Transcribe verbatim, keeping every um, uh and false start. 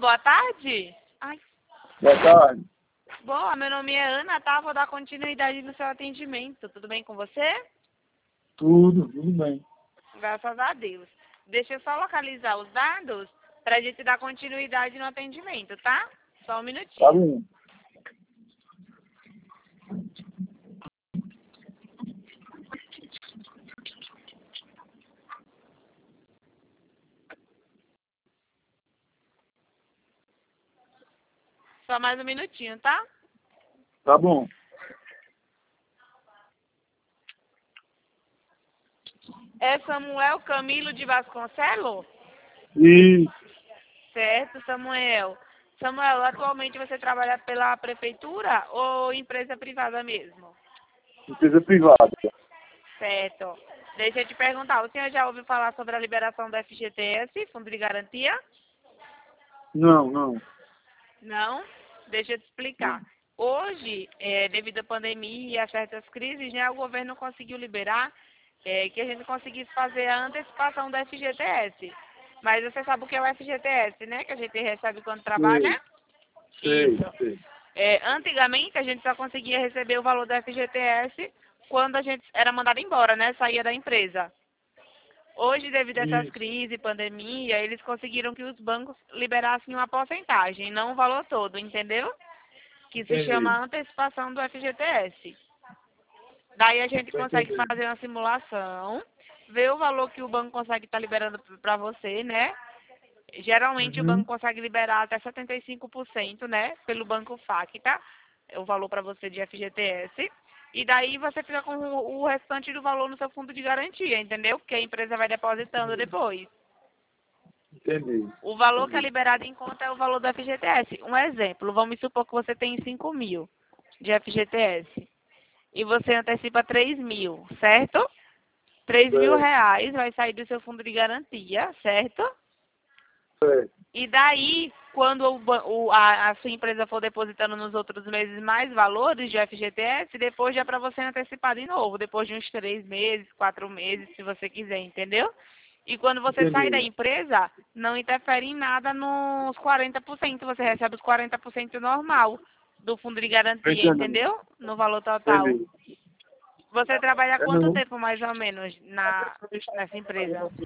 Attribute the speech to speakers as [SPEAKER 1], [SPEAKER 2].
[SPEAKER 1] boa tarde. Ai.
[SPEAKER 2] Boa tarde.
[SPEAKER 1] Boa, meu nome é Ana, tá? Vou dar continuidade no seu atendimento. Tudo bem com você?
[SPEAKER 2] Tudo, tudo bem.
[SPEAKER 1] Graças a Deus. Deixa eu só localizar os dados pra gente dar continuidade no atendimento, tá? Só um minutinho.
[SPEAKER 2] Tá bom.
[SPEAKER 1] Só mais um minutinho, tá?
[SPEAKER 2] Tá bom.
[SPEAKER 1] É Samuel Camilo de Vasconcelos?
[SPEAKER 2] Isso.
[SPEAKER 1] Certo, Samuel. Samuel, atualmente você trabalha pela prefeitura ou empresa privada mesmo?
[SPEAKER 2] Empresa privada.
[SPEAKER 1] Certo. Deixa eu te perguntar, o senhor já ouviu falar sobre a liberação do F G T S, Fundo de Garantia?
[SPEAKER 2] Não, não.
[SPEAKER 1] Não? Deixa eu te explicar. Hoje, é, devido à pandemia e a certas crises, né, o governo conseguiu liberar é, que a gente conseguisse fazer a antecipação do F G T S. Mas você sabe o que é o F G T S, né? Que a gente recebe quando trabalha?
[SPEAKER 2] Sei,
[SPEAKER 1] Isso.
[SPEAKER 2] sei.
[SPEAKER 1] É, antigamente, a gente só conseguia receber o valor do F G T S quando a gente era mandado embora, né? Saía da empresa. Hoje, devido a essas
[SPEAKER 2] Isso.
[SPEAKER 1] crises, pandemia, eles conseguiram que os bancos liberassem uma porcentagem, não o valor todo, entendeu? Que se
[SPEAKER 2] Entendi.
[SPEAKER 1] chama antecipação do F G T S. Daí a gente
[SPEAKER 2] Tô
[SPEAKER 1] consegue
[SPEAKER 2] entendendo.
[SPEAKER 1] fazer uma simulação, ver o valor que o banco consegue estar liberando para você, né? Geralmente o
[SPEAKER 2] Uhum.
[SPEAKER 1] banco consegue liberar até setenta e cinco por cento, né? Pelo Banco Facta, é o valor para você de F G T S. E daí você fica com o o restante do valor no seu fundo de garantia, entendeu? Porque a empresa vai depositando depois.
[SPEAKER 2] Entendi.
[SPEAKER 1] O valor que é
[SPEAKER 2] Entendi.
[SPEAKER 1] liberado em conta é o valor do F G T S. Um exemplo, vamos supor que você tem cinco mil de F G T S e você antecipa três mil, certo? Três mil
[SPEAKER 2] Certo,
[SPEAKER 1] reais vai sair do seu fundo de garantia, certo?
[SPEAKER 2] certo.
[SPEAKER 1] E daí, quando o, ba- o- a, a sua empresa for depositando nos outros meses mais valores de F G T S, depois já é para você antecipar de novo, depois de uns três meses, quatro meses, se você quiser, entendeu? E quando você sai da
[SPEAKER 2] Entendi.
[SPEAKER 1] empresa, não interfere em nada nos quarenta por cento, você recebe os quarenta por cento normal do fundo de
[SPEAKER 2] Tô
[SPEAKER 1] garantia,
[SPEAKER 2] entendendo.
[SPEAKER 1] entendeu? No valor total.
[SPEAKER 2] Entendi.
[SPEAKER 1] Você trabalha há
[SPEAKER 2] É
[SPEAKER 1] quanto
[SPEAKER 2] não.
[SPEAKER 1] tempo mais ou menos na, nessa empresa?